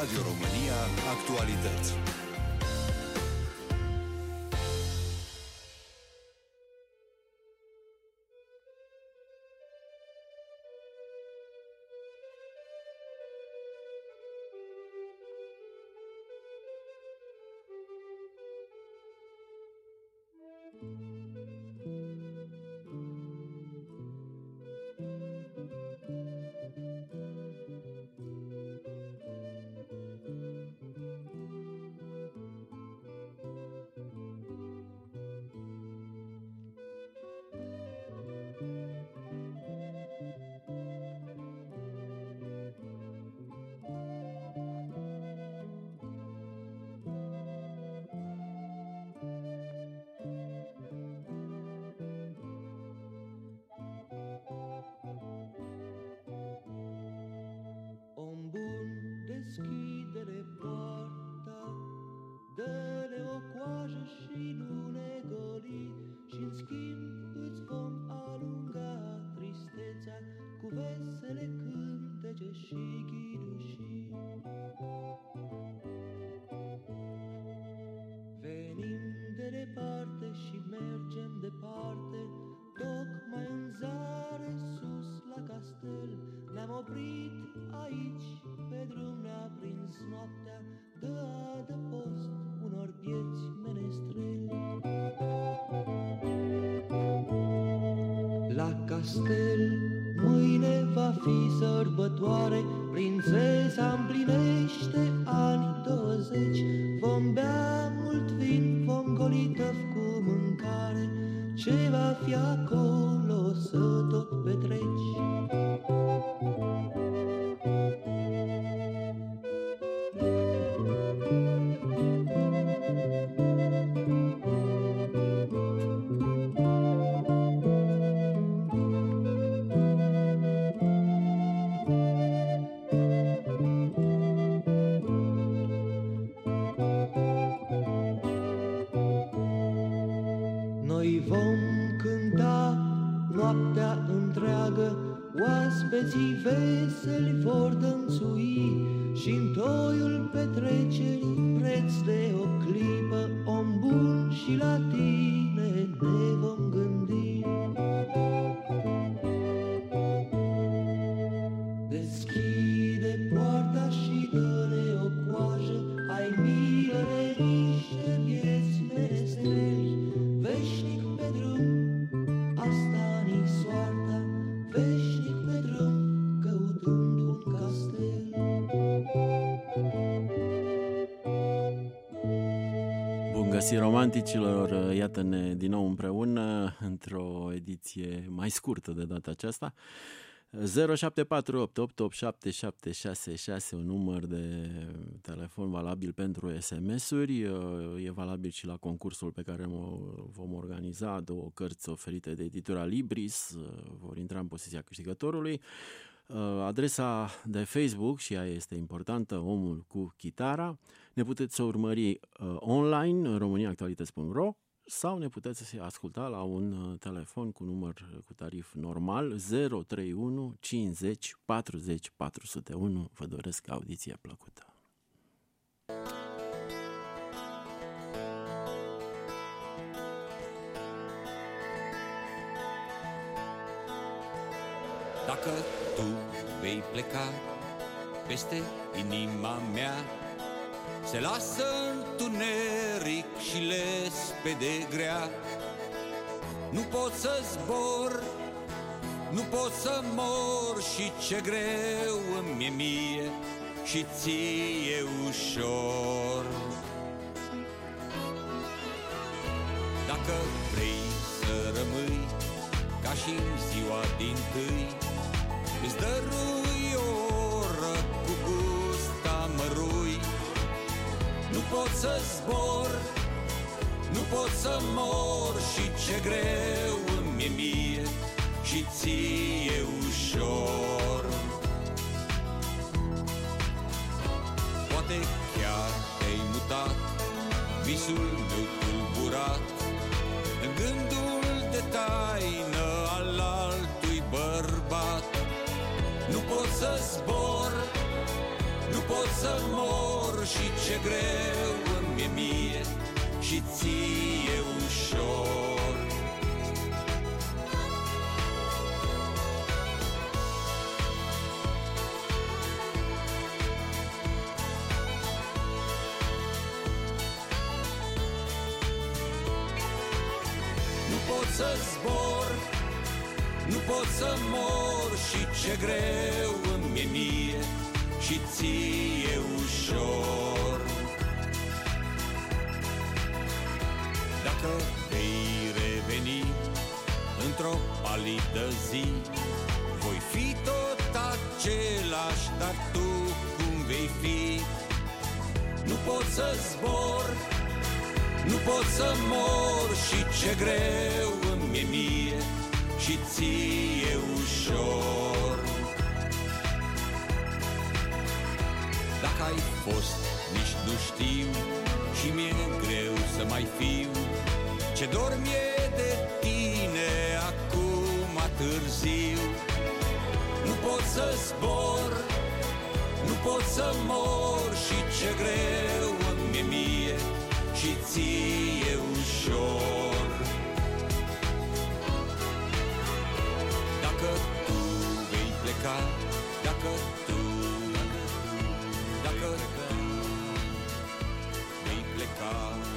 Radio România Actualități. Deschide-le poarta, dă-le o coajă și nu ne goli, și-n schimb îți vom alunga tristețea cu vesele cântece și ghidușii. Venim de departe și mergem departe, tocmai în zare sus la castel. Ne-am oprit aici, pe drum ne-a prins noaptea, dă adăpost unor vieți menestreli. La castel mâine va fi sărbătoare, prințesa împlinește ani 20. Vom bea mult vin, vom goli tăf cu mâncare, ce va fi acolo să tot petreci. Noi vom cânta noaptea întreagă, oaspeții veseli vor dănțui, și-n toiul petrecerii preț de o clipă, om bun, și la tine ne vom gândi. Deschide poarta și dă-ne o coajă, ai milă de niște vieți menestreli, veșnic pe drum, asta-ni soarta, veșnic pe drum, căutând un castel. Bun găsit, romanticilor! Iată-ne din nou împreună într-o ediție mai scurtă de data aceasta. 0748 887766, un număr de telefon valabil pentru SMS-uri, e valabil și la concursul pe care vom organiza, 2 cărți oferite de editura Libris, vor intra în posesia câștigătorului. Adresa de Facebook, și ea este importantă, Omul cu Chitara. Ne puteți urmări online, romaniaactualități.ro, sau ne puteți asculta la un telefon cu număr cu tarif normal 031 50 40 401. Vă doresc audiție plăcută. Dacă tu vei pleca peste inima mea, se lasă întuneric și lespede grea. Nu pot să zbor, nu pot să mor, și ce greu îmi-e mie și ție ușor. Dacă vrei să rămâi ca și în ziua dintâi, îți dărui o oră cu gust amărui. Nu pot să zbor, nu pot să mor, și ce greu îmi-e mie și ție ușor. Poate chiar te-ai mutat, visul meu tulburat, în gândul de taină al altui bărbat. Nu pot să zbor, nu pot să mor, și ce greu îmi e mie și ție ușor. Nu pot să zbor, nu pot să mor și ce greu îmi e mie și ție ușor. Dacă vei reveni într-o palidă zi, voi fi tot același, dar tu cum vei fi? Nu pot să zbor, nu pot să mor și ce greu îmi e mie și ție ușor. Dacă ai fost, nici nu știu și mi-e greu să mai fiu. Ce dor mi-e de tine acum târziu. Nu pot să zbor, nu pot să mor și ce greu îmi e mie și ție ușor. Dacă tu vei pleca, dacă tu vei pleca,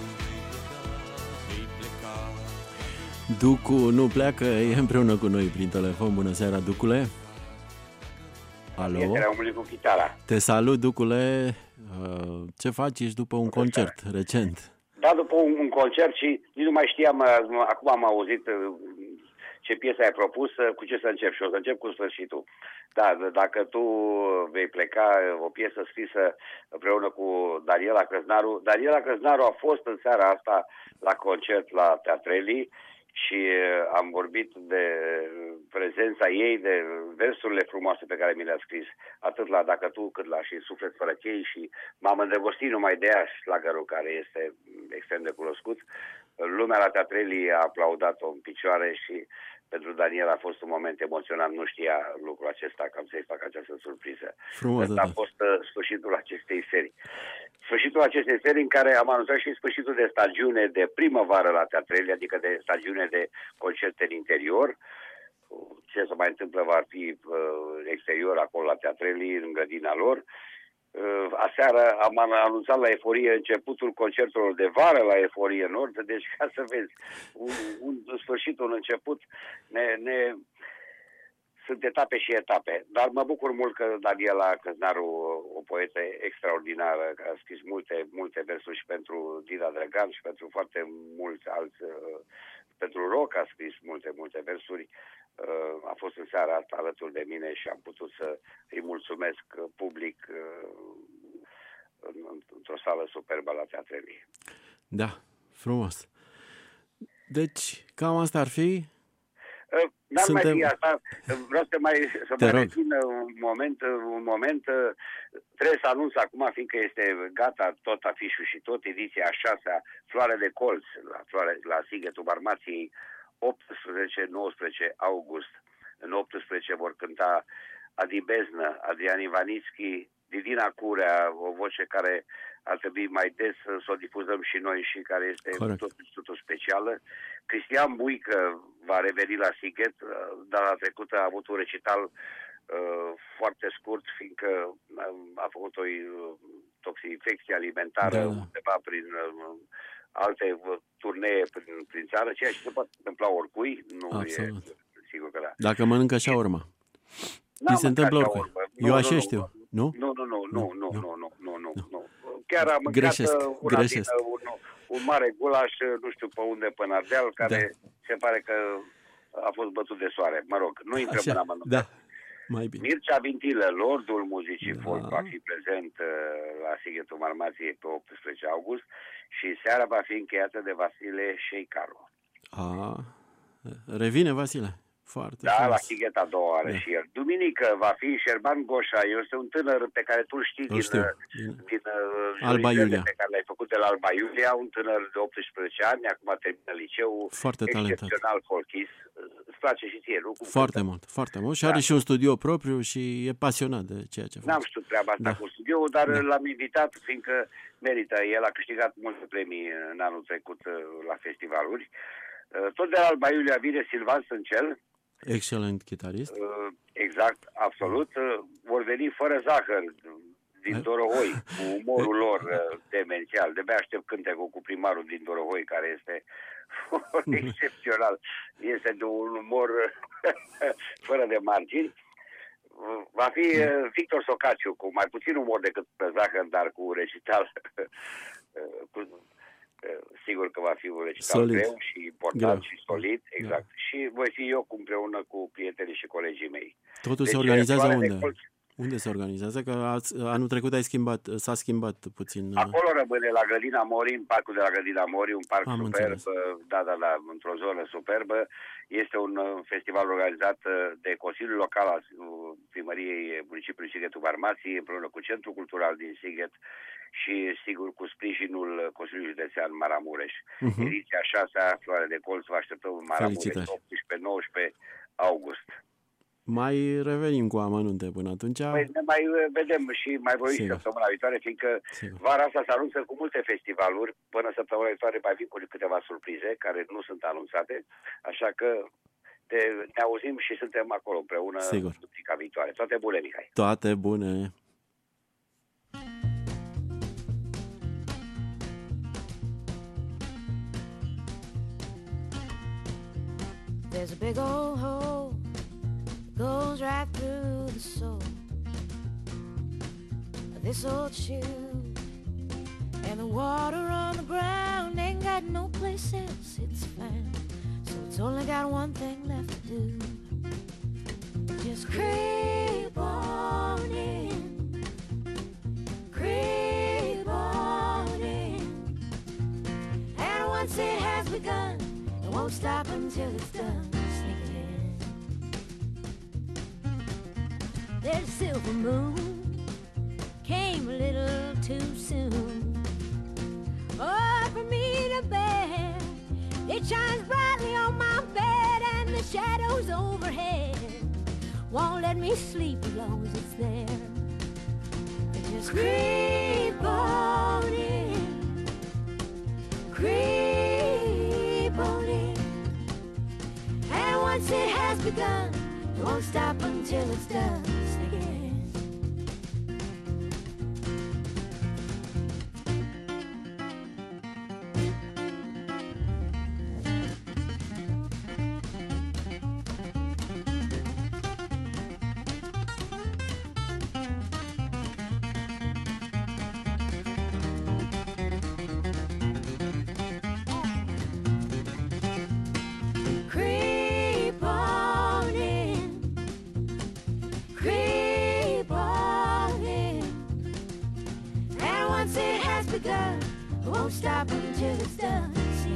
vei pleca. Ducu nu pleacă, e împreună cu noi prin telefon. Bună seara, Ducule. Alo? Cu chitara. Te salut, Ducule. Ce faci? Ești după un concert recent. Da, după un concert și nici nu mai știam, acum am auzit ce piesă ai propus, cu ce să încep și o să încep cu sfârșitul. Da, dacă tu vei pleca, o piesă scrisă împreună cu Daniela Crăznaru. Daniela Crăznaru a fost în seara asta la concert la Teatrelii și am vorbit de prezența ei, de versurile frumoase pe care mi le-a scris, atât la Dacă tu, cât la Și Suflet fără chei, și m-am îndrăgostit numai de ea, șlagărul care este extrem de cunoscut. Lumea la Teatrelii a aplaudat-o în picioare și pentru Daniela a fost un moment emoționant, nu știa lucrul acesta, că am să-i fac această surpriză. Asta a fost sfârșitul acestei serii. Sfârșitul acestei serii în care am anunțat și sfârșitul de stagiune de primăvară la Teatrelii, adică de stagiune de concerte în interior. Ce se mai întâmplă va fi exterior acolo la Teatrelii, în grădina lor. Aseară am anunțat la Eforie începutul concertelor de vară la Eforie Nord, deci ca să vezi, un sfârșit, un început, sunt etape și etape. Dar mă bucur mult că Daniela Crăznaru, o poetă extraordinară, a scris multe versuri și pentru Dina Drăgan și pentru foarte mulți alți, pentru rock a scris multe versuri. A fost în seara asta alături de mine și am putut să îi mulțumesc public într-o sală superbă la Teatrelii. Da, frumos. Deci, cam asta ar fi. N-ar mai fi asta. Vreau să mai rețin un moment. Trebuie să anunț acum, fiindcă este gata tot afișul și tot ediția a 6-a, Floare de Colț, la Sighetul Marmației, 18-19 august. În 18 vor cânta Adi Beznă, Adrian Ivanițchi, Didina Curea, o voce care ar trebui mai des să o difuzăm și noi și care este totul specială. Cristian Buică va reveni la Sighet, dar la trecută a avut un recital foarte scurt, fiindcă a făcut o toxinfecție alimentară undeva prin alte turnee prin țară, ceea ce se poate întâmpla oricui, nu e sigur că da. Dacă mănâncă șaurma. Mi se întâmplă oricui. Eu așa știu, nu? Nu. Chiar am mâncat un mare gulaș, nu știu pe unde, pe Ardeal, care se pare că a fost bătut de soare. Mă rog, nu intrăm în amănunte. Da. Mai bine. Mircea Vintilă, lordul muzicii folk, va fi prezent la Sighetul Marmației pe 18 august și seara va fi încheiată de Vasile Șeicaru. Revine Vasile. Foarte da, frumos. La Sighet a doua oară și el. Duminică va fi Șerban Goșa. Este un tânăr pe care tu știi din Alba Iulia, pe care l-ai făcut de la Alba Iulia, un tânăr de 18 ani, acum termină liceul, foarte talentat, excepțional folchist, place și ție, nu? Foarte mult, foarte mult. Și are și un studio propriu și e pasionat de ceea ce face. N-am știut treaba asta cu studioul, dar l-am invitat, fiindcă merită. El a câștigat multe premii în anul trecut la festivaluri. Tot de la Alba Iulia vine Silvan Sâncel. Excelent chitarist. Exact, absolut. Vor veni fără zahăr din Dorohoi, cu umorul lor demențial. De-abia aștept cântecul cu primarul din Dorohoi, care este excepțional. Este de un umor fără de margini. Va fi Victor Socaciu, cu mai puțin umor decât pe zahăr, dar cu recital. Sigur că va fi un recital greu și important și solid, exact. Și voi fi eu împreună cu prietenii și colegii mei. Totul se organizează unde? Unde se organizează? Că anul trecut s-a schimbat puțin. Acolo rămâne la Grădina Mori, în parcul de la Grădina Mori, un parc superb, înțeles. Da, într-o zonă superbă. Este un festival organizat de Consiliul Local al Primăriei Municipiului Sighetul-Varmații, împreună cu Centrul Cultural din Sighet și, sigur, cu sprijinul Consiliului Județean Maramureș. Ediția 6-a Floare de Colț, vă așteptăm în Maramureș, 18-19 august. Mai revenim cu amănunte până atunci. Păi ne mai vedem și mai vorbim săptămâna viitoare, fiindcă vara asta se anunță cu multe festivaluri. Până săptămâna viitoare mai vin cu câteva surprize care nu sunt anunțate, așa că ne auzim și suntem acolo împreună duminica viitoare. Toate bune, Mihai! Toate bune! There's a big old hole goes right through the sole of this old shoe, and the water on the ground ain't got no place else it's found, so it's only got one thing left to do. Just creep on in, creep on in, and once it has begun, it won't stop until it's done. There's a silver moon, came a little too soon. Oh, for me to bear, it shines brightly on my bed, and the shadows overhead won't let me sleep as long as it's there. Just creep on in, creep on in, and once it has begun, it won't stop until it's done. Stop until it's done.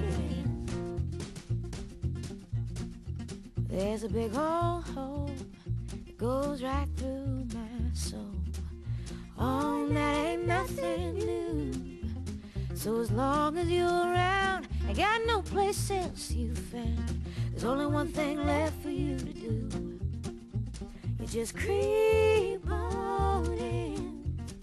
There's a big old hole that goes right through my soul. Oh, that ain't nothing new. So as long as you're around, I got no place else you found. There's only one thing left for you to do. You just creep on in,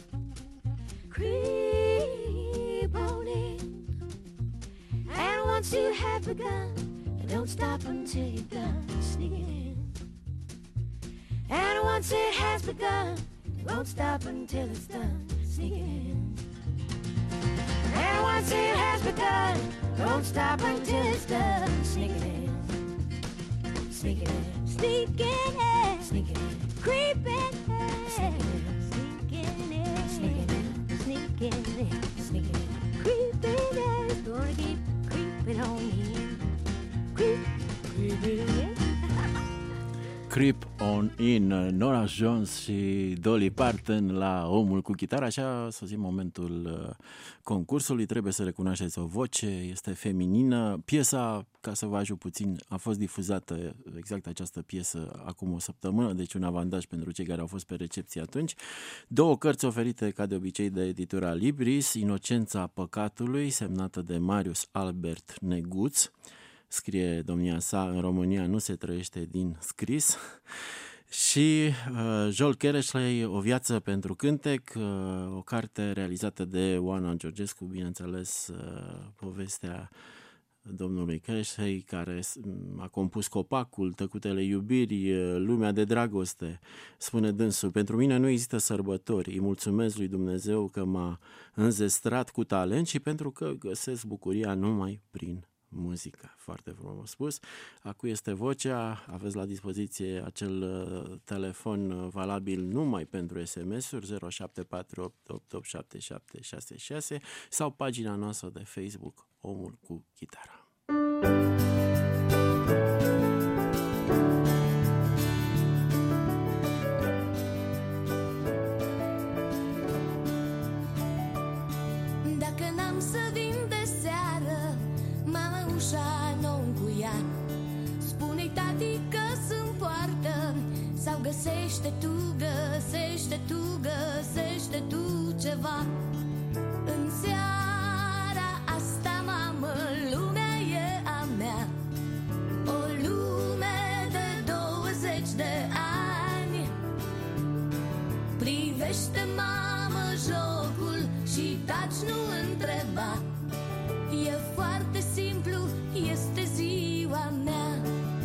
creep on in, and once you have begun, don't stop until you're done sneaking in. And once it has begun, it won't stop until it's done sneaking in. And once it has begun, it won't stop until it's done sneaking in. Sneaking in, sneaking in, sneaking in, creeping in, sneaking in, sneaking in, sneaking in, sneaking in, creeping in. It's gonna keep creeping on in. Creep on in, Norah Jones și Dolly Parton la Omul cu chitară. Așa a sosit momentul concursului. Trebuie să recunoașteți o voce, este feminină. Piesa, ca să vă ajut puțin, a fost difuzată, exact această piesă, acum o săptămână, deci un avantaj pentru cei care au fost pe recepție atunci. 2 cărți oferite, ca de obicei, de editura Libris: Inocența păcatului, semnată de Marius Albert Neguț, scrie domnia sa, în România nu se trăiește din scris. Și Joel Kereșley, O viață pentru cântec, o carte realizată de Oana Georgescu, bineînțeles, povestea domnului Kereșley, care a compus Copacul, Tăcutele iubiri, Lumea de dragoste. Spune dânsul: pentru mine nu există sărbători, îi mulțumesc lui Dumnezeu că m-a înzestrat cu talent și pentru că găsesc bucuria numai prin muzică. Foarte frumos spus. Acum este vocea, aveți la dispoziție acel telefon valabil numai pentru SMS-uri 0748887766 sau pagina noastră de Facebook Omul cu Chitara. Dacă n-am să vin de seară, mama ușa n-o încuia. Spune-i tati că sunt poartă, sau găsește tu ceva. În seara asta, mamă, lumea e a mea. O lume de 20 de ani. Privește, mamă, jocul și taci, nu întreba. E foarte simplu, este ziua mea.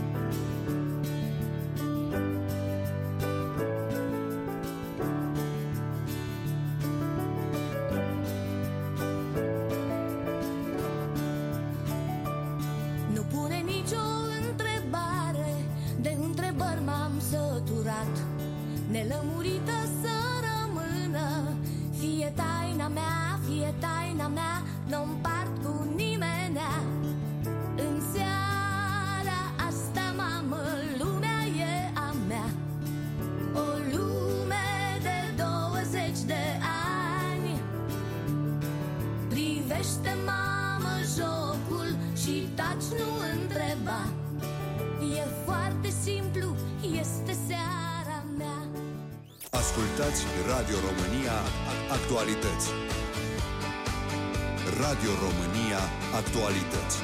Nu pune nicio întrebare, de întrebări m-am săturat. Nelămurită să rămână, fie taina mea, n-o împart cu nimenea. În seara asta, mamă, lumea e a mea. O lume de 20 de ani. Privește, mamă, jocul și taci, nu întreba. E foarte simplu, este seara mea. Ascultați Radio România Actualități. Radio România Actualități.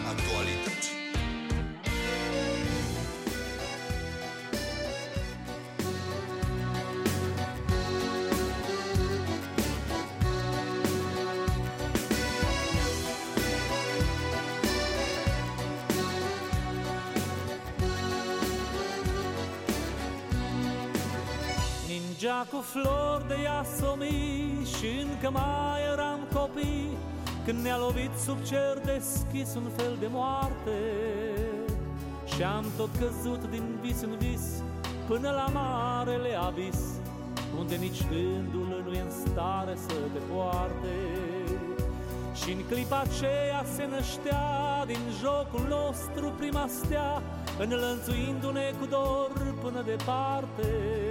Ningea cu flori de iasomii și încă mai eram copii, când ne-a lovit sub cer deschis un fel de moarte. Și-am tot căzut din vis în vis până la marele abis, unde nici gândul nu e în stare să te poarte. Și-n clipa aceea se năștea din jocul nostru prima stea, înlănțuindu-ne cu dor până departe.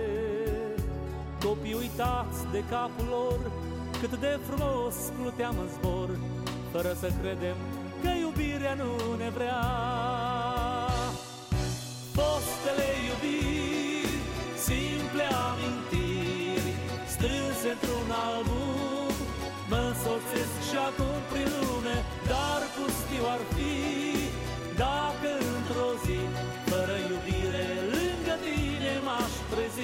Copii uitați de capul lor, cât de frumos pluteam în zbor, fără să credem că iubirea nu ne vrea. Fostele iubiri, simple amintiri, strânse într-un album, mă însoțesc și acum prin lume, dar pustiu ar fi dacă într-o zi, fără iubire, lângă tine m-aș trezi.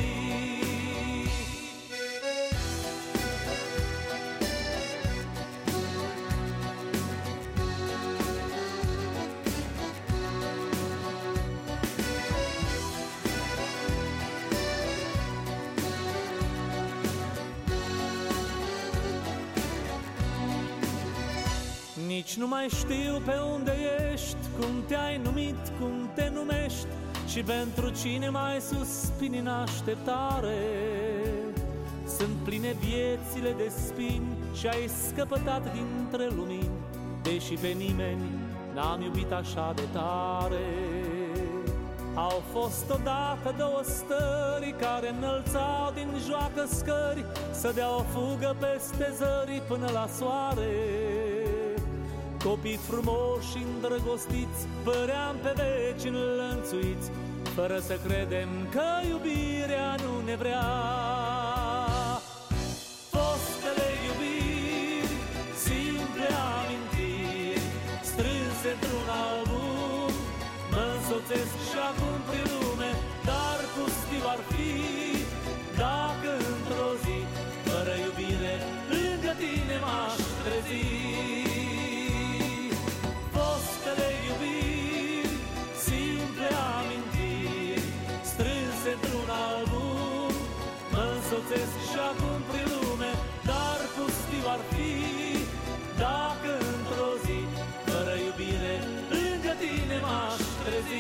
Nici nu mai știu pe unde ești, cum te-ai numit, cum te numești și pentru cine mai suspini în așteptare. Sunt pline viețile de spini și ai scăpătat dintre lumini, deși pe nimeni n-am iubit așa de tare. Au fost odată două stări care înălțau din joacă scări, să dea o fugă peste zări până la soare. Copii frumoși și îndrăgostiți, păream pe veci înlănțuiți, fără să credem că iubirea nu ne vrea. Fostele iubiri, simple amintiri, strânse într-un album, și acum prin lume, dar pustiu ar fi dacă într-o zi, fără iubire, lângă tine m-aș trezi. Fostele iubiri, simple amintiri, strânse într-un album, mă însoțesc și acum prin lume, dar pustiu ar fi dacă într-o zi, fără iubire, lângă tine m-aș trezi.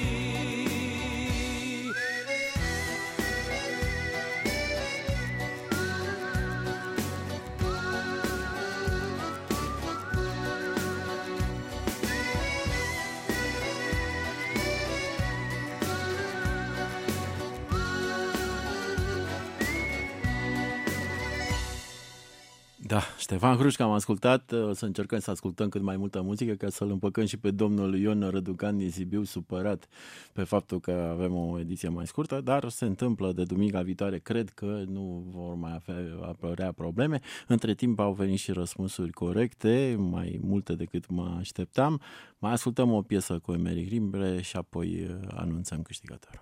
Da, Ștefan Hrușca am ascultat, o să încercăm să ascultăm cât mai multă muzică ca să-l împăcăm și pe domnul Ion Răducan din Sibiu, supărat pe faptul că avem o ediție mai scurtă, dar se întâmplă de duminica viitoare, cred că nu vor mai apărea probleme. Între timp au venit și răspunsuri corecte, mai multe decât mă așteptam. Mai ascultăm o piesă cu Emeric Rimbre și apoi anunțăm câștigătorul.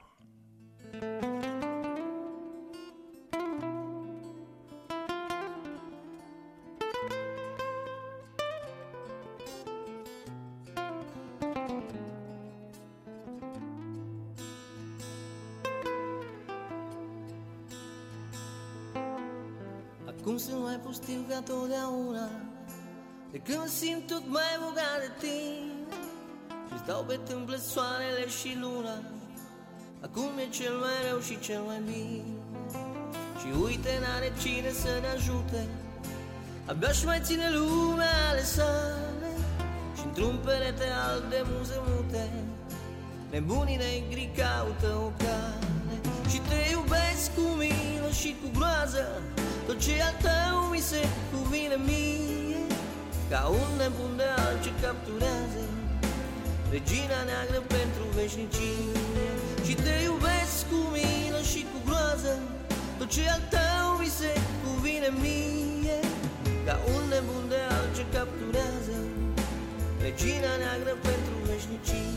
Acum sunt mai pustiu ca totdeauna, de când simt tot mai bogat de tine și stau pe tâmplă soarele și luna. Acum e cel mai rău și cel mai bine și uite, n-are cine să ne ajute. Abia-și mai ține lumea ale sale și într-un perete alb de muze mute nebunii negri caută o cale. Și te iubesc cu milă și cu groază, tot ce al tău mi se cuvine mie, ca un nebun de alb ce capturează regina neagră pentru veșnicie. Și te iubesc cu milă și cu groază, tot ce al tău mi se cuvine mie, ca un nebun de alb ce capturează regina neagră pentru veșnicie.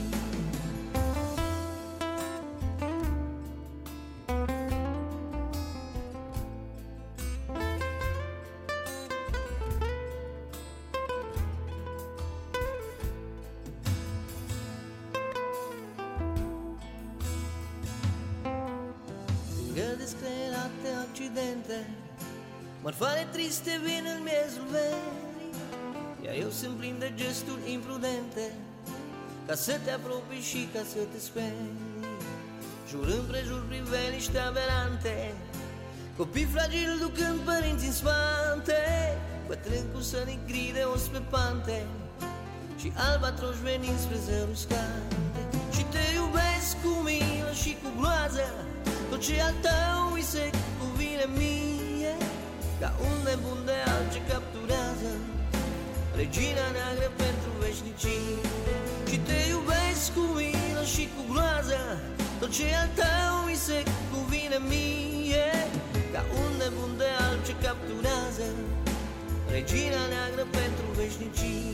Descreerate accidente, mărfare triste vin în miezul verii, iar eu sunt plin de gesturi imprudente, ca să te apropii și ca să te sperii. Jur împrejur priveliște aberante, copii fragili ducând părinți în spate, bătrân cu sănic gri de os pe pante și albatroși venind spre zărul scante. Și te iubesc cu milă și cu groază, tot ce al tău îi se cuvine mie, ca un nebun de alb ce capturează regina neagră pentru veșnicie. Și te iubesc cu milă și cu groază, tot ce al tău îi se cuvine mie, ca un nebun de alb ce capturează regina neagră pentru veșnicie.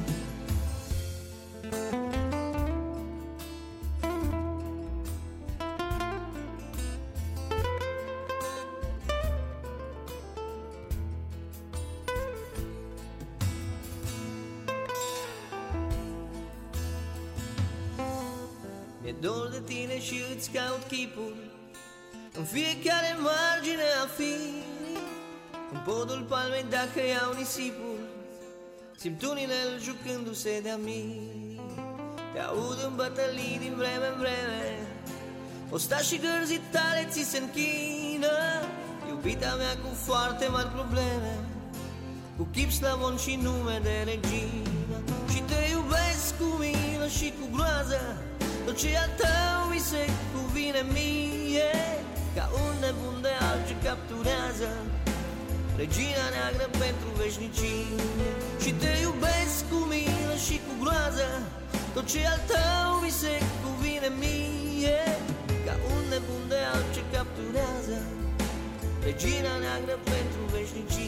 Mi-e dor de tine și îți caut chipul în fiecare margine a firii, în podul palmei dacă iau nisipul, simt un inel jucându-se de-a mii. Te aud în bătălii din vreme în vreme, ostașii gărzii tale ți se închină, iubita mea cu foarte mari probleme, cu chip slavon și nume de regină. Și te iubesc cu milă și cu groază, tot ce al tău mi se cuvine mie, ca un nebun de alb ce capturează regina neagră pentru veșnicie. Și te iubesc cu milă și cu groază, tot ce al tău mi se cuvine mie, ca un nebun de alb ce capturează regina neagră pentru veșnicie.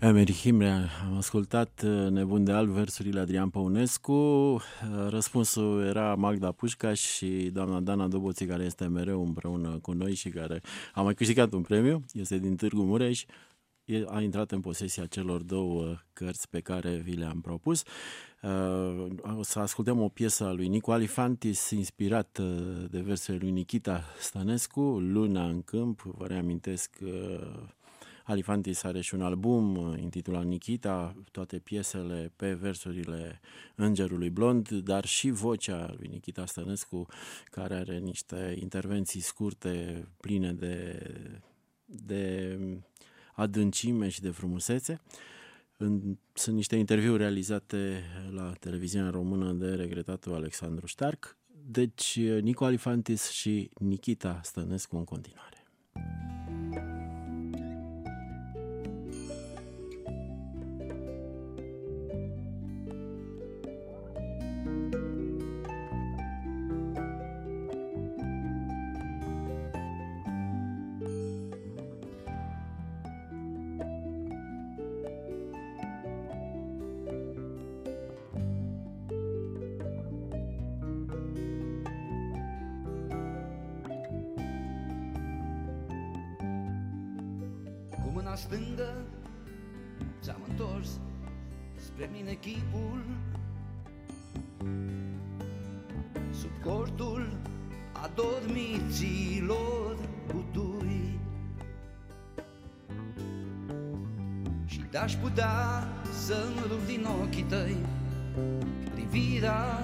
Emeric Imre, am ascultat Nebun de alb, versurile Adrian Păunescu. Răspunsul era Magda Pușca și doamna Dana Doboții, care este mereu împreună cu noi și care a mai câștigat un premiu, este din Târgu Mureș. A intrat în posesia celor două cărți pe care vi le-am propus. O să ascultăm o piesă a lui Nicu Alifantis, inspirat de versurile lui Nikita Stănescu, Luna în câmp. Vă reamintesc că Alifantis are și un album intitulat Nikita, toate piesele pe versurile Îngerului Blond, dar și vocea lui Nikita Stănescu, care are niște intervenții scurte, pline de adâncime și de frumusețe. Sunt niște interviuri realizate la televiziunea română de regretatul Alexandru Ștarc. Deci Nicu Alifantis și Nikita Stănescu în continuare. Mâna stângă ți-am întors spre mine chipul, sub cortul adormiților butui, și te-aș putea să-mi rup din ochii tăi privirea.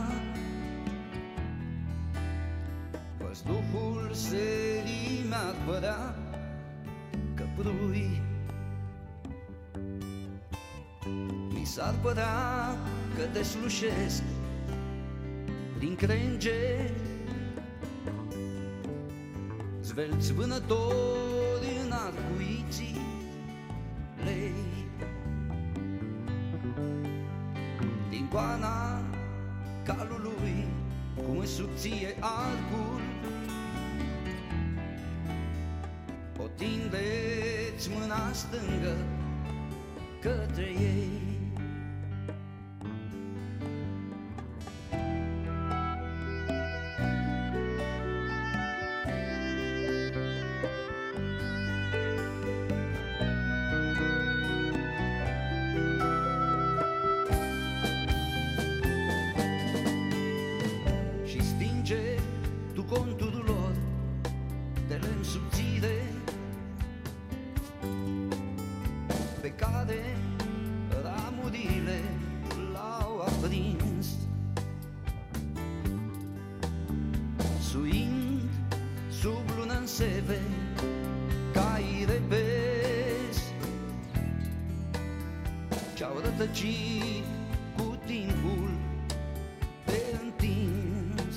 Văzduhul serii mi-ar părea căprui, mi s-ar părea că te slușesc prin crenge, zvelți vânători în arcuiții lei. Din goana calului, cum îți subție arcul, o tindeți mâna stângă către ei. Și stinge tu conturul lor de lemn subțire, pe care ramurile l-au aprins, suind sub lună în seve cai repezi ce-au rătăcit cu timpul pe întins.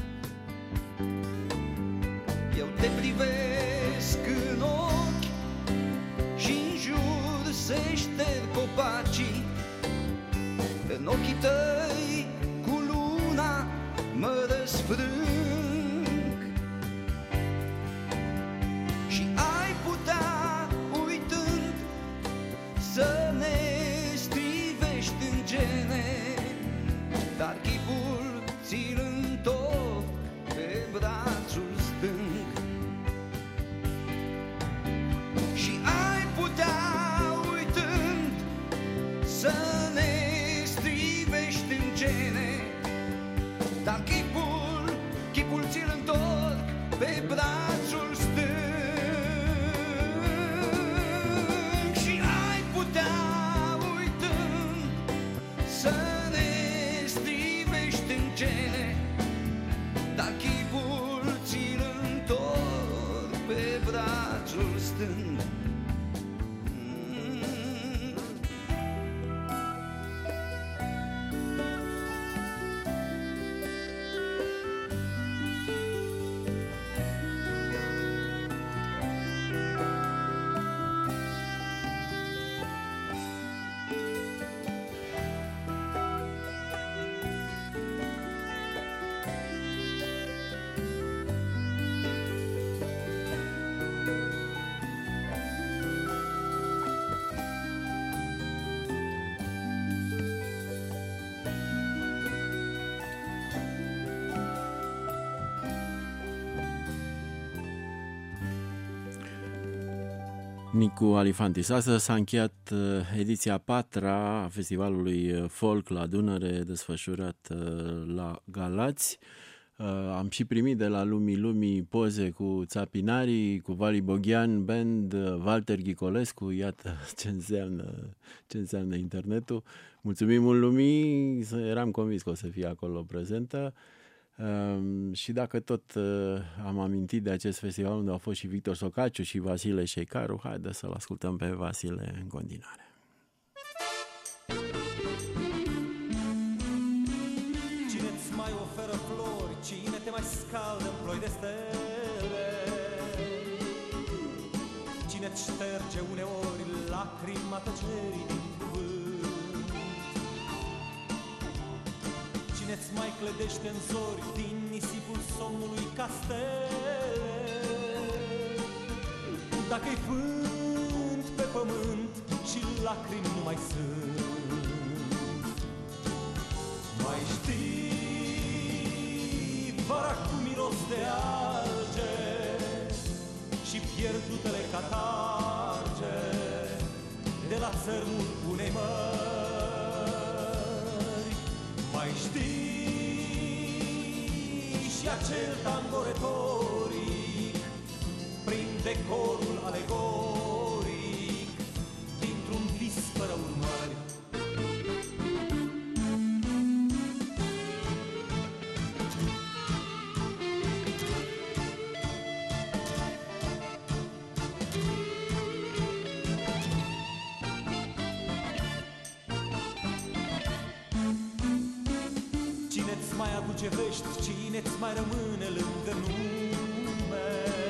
Eu te privesc în ochi și-n jur se șterg copacii, în ochii tăi cu luna mă răsfrâng, și ai putea, uitând, să ne strivești în gene, dar chipul ți-l întorc pe brațul stâng. Și ai putea, uitând, să ne strivești în gene, dar chipul ți-l întorc pe brațul stâng. Și ai putea, uitând, să ne strivești în gene, dar chipul ți-l întorc pe brațul stâng. Nicu Alifantis. Astăzi s-a încheiat ediția 4-a a festivalului Folk la Dunăre, desfășurat la Galați. Am și primit de la Lumii poze cu Țapinarii, cu Vali Boghian Band, Walter Ghicolescu, iată ce înseamnă internetul. Mulțumim mult Lumii, eram convins că o să fie acolo prezentă. Și dacă tot am amintit de acest festival unde au fost și Victor Socaciu și Vasile Șeicaru, haide să-l ascultăm pe Vasile în continuare. Cine-ți mai oferă flori, cine te mai scaldă în ploi de stele, cine-ți șterge uneori lacrima tăcerii din cuvânt, cine-ți mai clădește în zori din nisipul somnului castele, dacă-i vânt pe pământ și lacrimi nu mai sunt. Mai știi vara cu miros de alge și pierdutele catarge de la țărmul unei mări. Mai știi și acel tango retoric prin decorul alegoric dintr-un vis fără urmări. Cine-ți mai aduce vești, cine-ți mai rămâne lângă nume,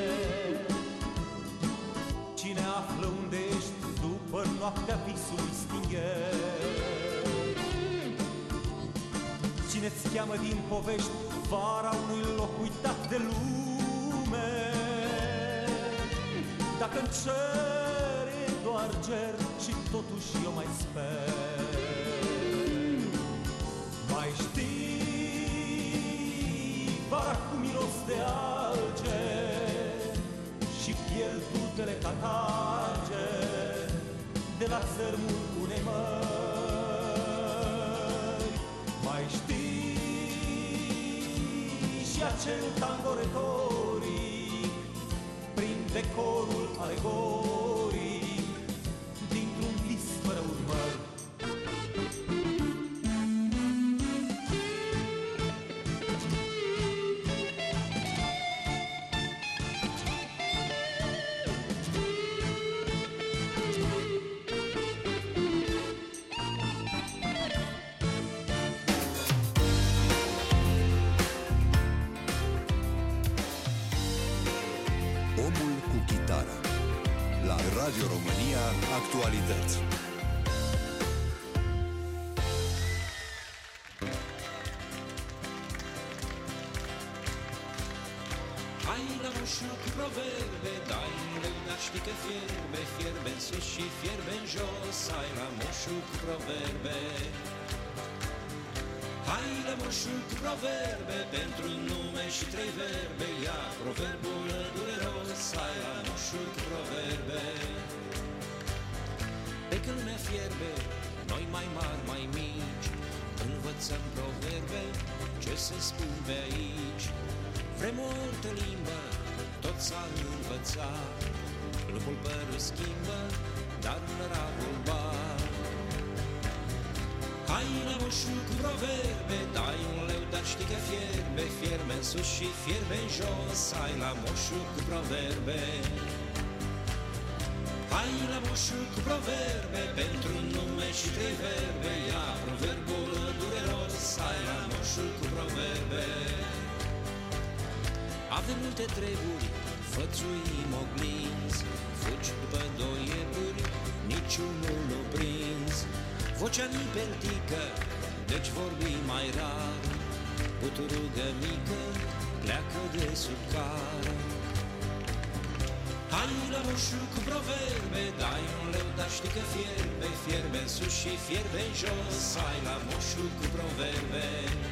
cine află unde ești după noaptea visului stingeri, cine-ți cheamă din povești vara unui loc uitat de lume, dacă-n cer e doar ger și totuși eu mai sper. Mai știi vara cu miros de alge și pierdutele catarge de la țărmul unei mări. Mai știi și acel tango retoric prin decorul alegoric dintr-un vis fără urmări. Omul cu chitară. La Radio România Actualități. Hai la moșul cu proverbe, dai leu, dar știi că fierbe, fierbe în sus și fierbe în jos. Hai la moșul cu proverbe. Hai la moșul cu proverbe, pentru nume și 3 verbe, ia proverbul dureros. Hai la moșul cu proverbe. Pe când lumea fierbe, noi mai mari, mai mici, învățăm proverbe, ce se spun pe aici. Vrem o altă limbă, tot s-a învățat, lupul părul schimbă, dar un rabul bar. Hai la moșul cu proverbe, dai un leu, dar știi că fierbe, fierbe în sus și fierbe în jos. Hai la moșul cu proverbe. Hai la moșul cu proverbe, pentru nume și 3 verbe, ia proverbul dureros. Hai la moșul cu proverbe. Avem multe treburi, fățuim oglinzi, fugi după 2 iepuri, niciunul nu prins. Vocea nipeltică, deci vorbim mai rar, puturugă mică, pleacă de sub car. Hai la moșul cu proverbe, dai un leu, dar știi că fierbe, fierbe în sus și fierbe în jos. Hai la moșul cu proverbe.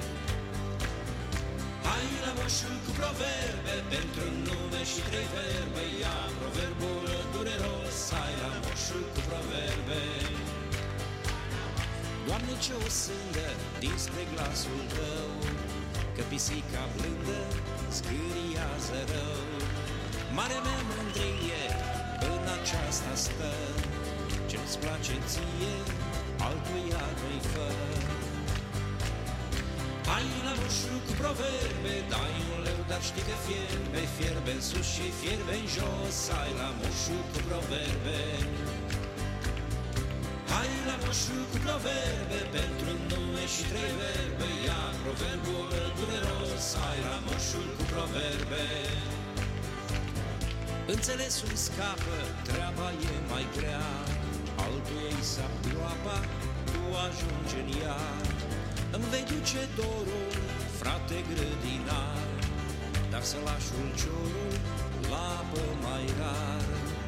Hai la moșul cu proverbe, pentru nume și 3 verbe, ia proverbul dureros. Hai moșul cu proverbe. Doamne, ce o sândă dinspre glasul tău, că pisica blândă zgâriază rău. Marea mea mândrie în aceasta stă, ce nu-ți place ție, altuia nu-i fă. Hai la moșul cu proverbe, dai un leu, dar știi că fierbe, fierbe în sus și fierbe în jos. Hai la moșul cu proverbe. Hai la moșul cu proverbe, pentru nume și 3 verbe, ia proverbul dureros. Hai la moșul cu proverbe. Înțelesul scapă, treaba e mai grea, altuia i s-a groapa, tu ajungi în ea. Îmi vei duce dorul, frate grădinar, dar să lași ulciorul la apă mai rar.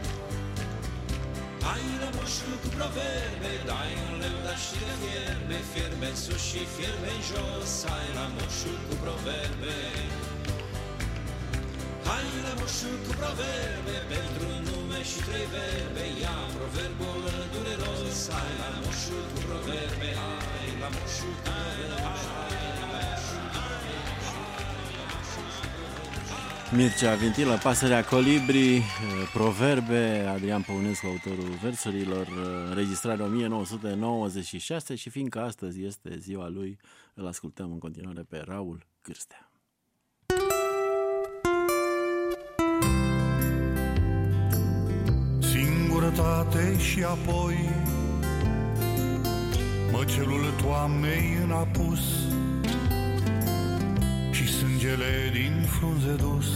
Hai la moșul cu proverbe, dai un leu, dar știi că fierbe, fierbe în sus și fierbe în jos. Hai la moșul cu proverbe. Hai la moșul cu proverbe, pentru nume și 3 verbe, ia proverbul dureros. Hai la moșul cu proverbe, hai la moșul cu proverbe. Mircea Vintilă, Pasărea Colibri, proverbe, Adrian Păunescu, autorul versurilor, înregistrare 1996 și fiindcă astăzi este ziua lui, îl ascultăm în continuare pe Raul Cârstea. Singurătate și apoi măcelul toamnei în apus și sângele din frunze dus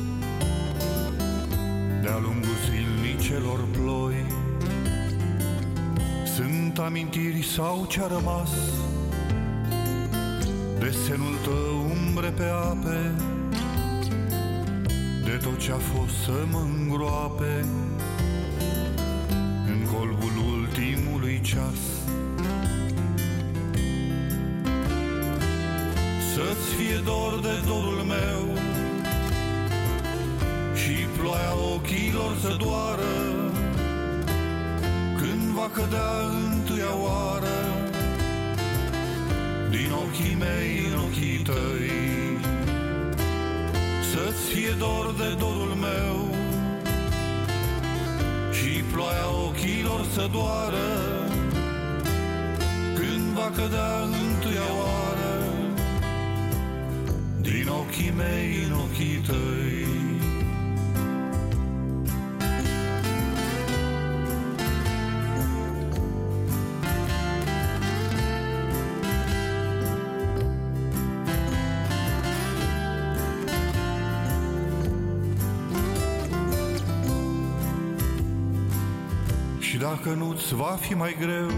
de-a lungul zilnicelor ploi. Sunt amintiri sau ce-a rămas, desenul tău umbre pe ape, de tot ce-a fost să mă îngroape în colbul ultimului ceas. Să-ți fie dor de dorul meu și ploaia ochilor să doară când va cădea întâia oară din ochii mei în ochii tăi. Să-ți fie dor de dorul meu și ploaia ochilor să doară când va cădea întâia oară din ochii mei în ochii tăi. Și dacă nu-ți va fi mai greu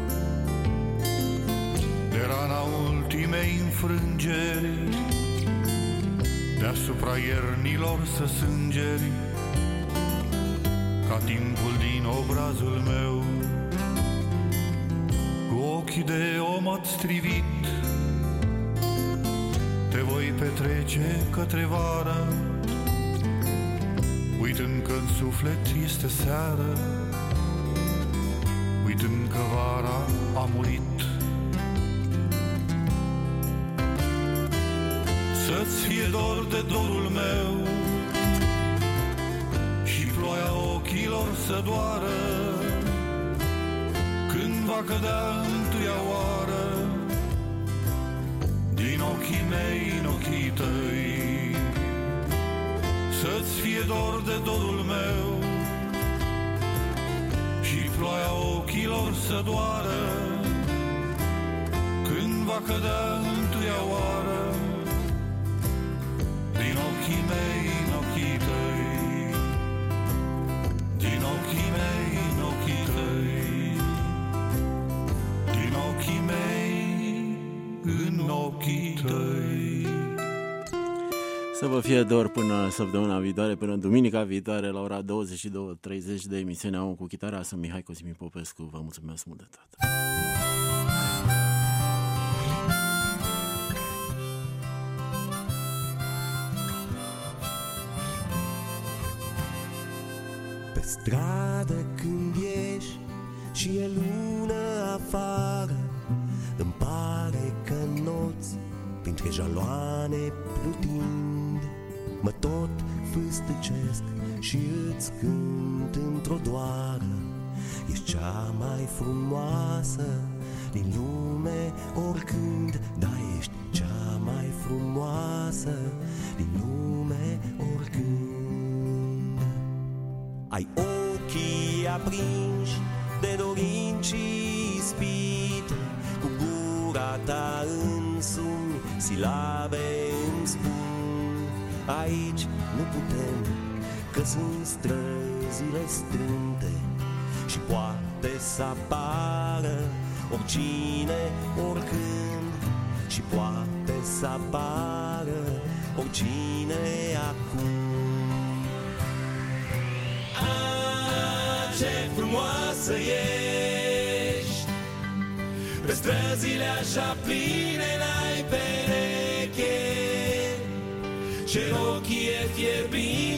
de rana ultimei înfrângeri, deasupra iernilor să sângeri ca timpul din obrazul meu, cu ochii de om ați strivit, te voi petrece către vară, uitând că în suflet este seară, uitând că vara a murit. Să-ți fie dor de dorul meu și ploaia ochilor să doară când va cădea întâia oară din ochii mei în ochii tăi. Să-ți fie dor de dorul meu și ploaia ochilor să doară când va cădea întâia oară din ochii mei în ochii tăi, din ochii mei în ochii tăi, din ochii mei în ochii tăi. Să vă fie dor până săptămâna viitoare, până duminica viitoare la ora 22:30 de emisiunea Om cu Chitara. Sunt Mihai Cosmin Popescu, vă mulțumesc mult de tot. Pe stradă când ieși și e lună afară, îmi pare că noți printre jaloane plutind mă tot fâstăcesc și îți cânt într-o doară. Ești cea mai frumoasă din lume oricând, da, ești cea mai frumoasă din lume oricând. Ai ochii aprinși de dorinci și ispite, cu gura ta însumi silabe îmi spun. Aici nu putem, că sunt străzile strânte și poate să apară oricine, oricând, și poate să apară oricine acum. Ce frumoasă ești, pe străzile așa pline n-ai pereche, ce ochii e fierbinte